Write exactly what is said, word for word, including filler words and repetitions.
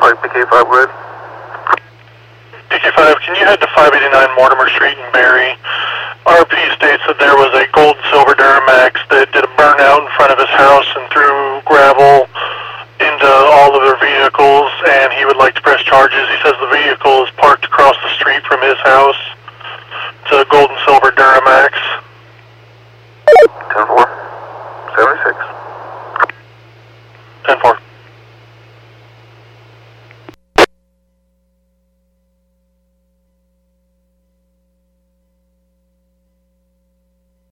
Park P K five Red. P K five, can you head to five eighty-nine Mortimer Street in Barrie? R P states that there was a gold and silver Duramax that did a burnout in front of his house and threw gravel into all of their vehicles, and he would like to press charges. He says the vehicle is parked across the street from his house. It's a gold and silver Duramax.